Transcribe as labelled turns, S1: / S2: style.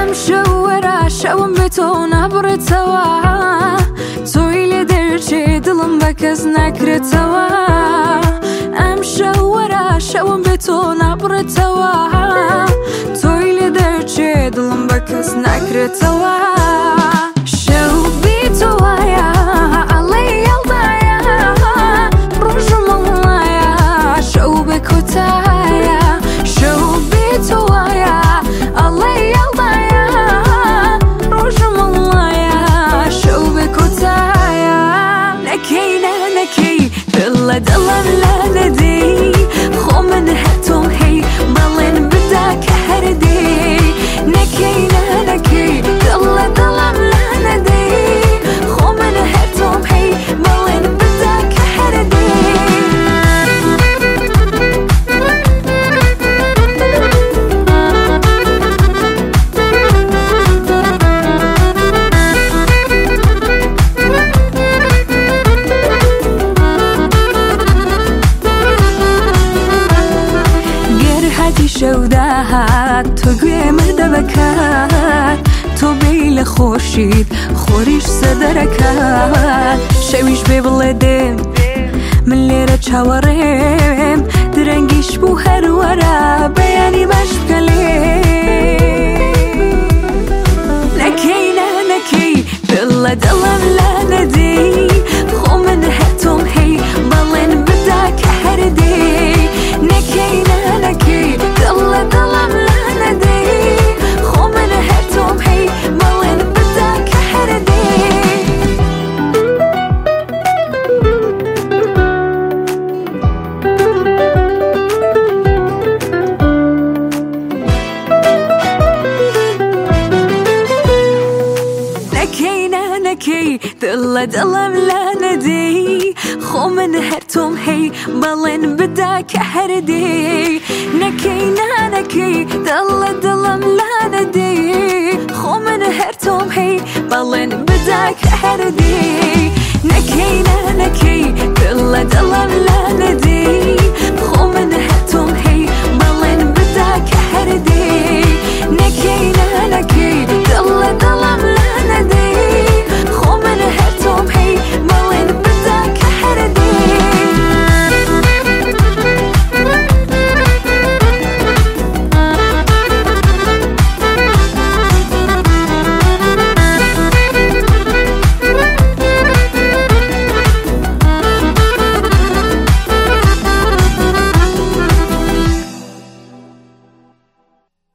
S1: شەوەرە شەوم بێ تۆ نابڕێتەوە تۆی لێ دەرچێ دڵم بە کەس ناکرێتەوە ئەم شەوەرە شەوم بێ تۆ نابڕێتەوە تۆی لێ دەرچێ دڵم بە کەس ناکرێتەوە شەو بێ تۆ وایە ئەڵێ هەڵدایە ڕۆژم وڵایە شەو بێ کۆتایە شەو بێ تۆ وایە ئەڵێ هەڵدایە ڕۆژم وڵایە شەو بێ کۆتایە نەکەی نەکەی دڵ لە دڵم لا نەدەی خۆ من هەتۆم هەی بەڵێن بدا کە هەردەی نەکەی نەکەی دڵ لە دڵم لا نەدەی خۆ من هەتۆم هەی بەڵێن بدا کە هەردەی شەو داهات تۆ گوێمە دەبکات تۆ بێی لە خۆشیت خۆریش سەدەرەکات شەویش بێ بڵێ دێم من لێرە چاوەڕێم درەنگیش بوو هەروەرە بەیانی باش بکە لێ نەکەی نەکەی دڵ لە دڵم لا نەدەی خۆ من هەتۆم هەی بەڵێن بدا کە هەردەی نەکەی نەکەی دڵ لە دڵم لا نەدەی خۆ من هەتۆم هەی بەڵێن بدا کە هەردەی نەکەی دڵ لە دڵم لا نەدەی خۆ من هەتۆم هەی بەڵێن بدا کە هەردەی نەکەی نەکەی دڵ لە دڵم لا نەدەی خۆ من هەتۆم هەی بەڵێن بدا کە هەردەی نەکەی نەکەی دڵ لە دڵم لا نەدەی خۆ من هەتۆم هەی بەڵێن بدا کە هەردەی نەکەی نەکەی دڵ لە دڵم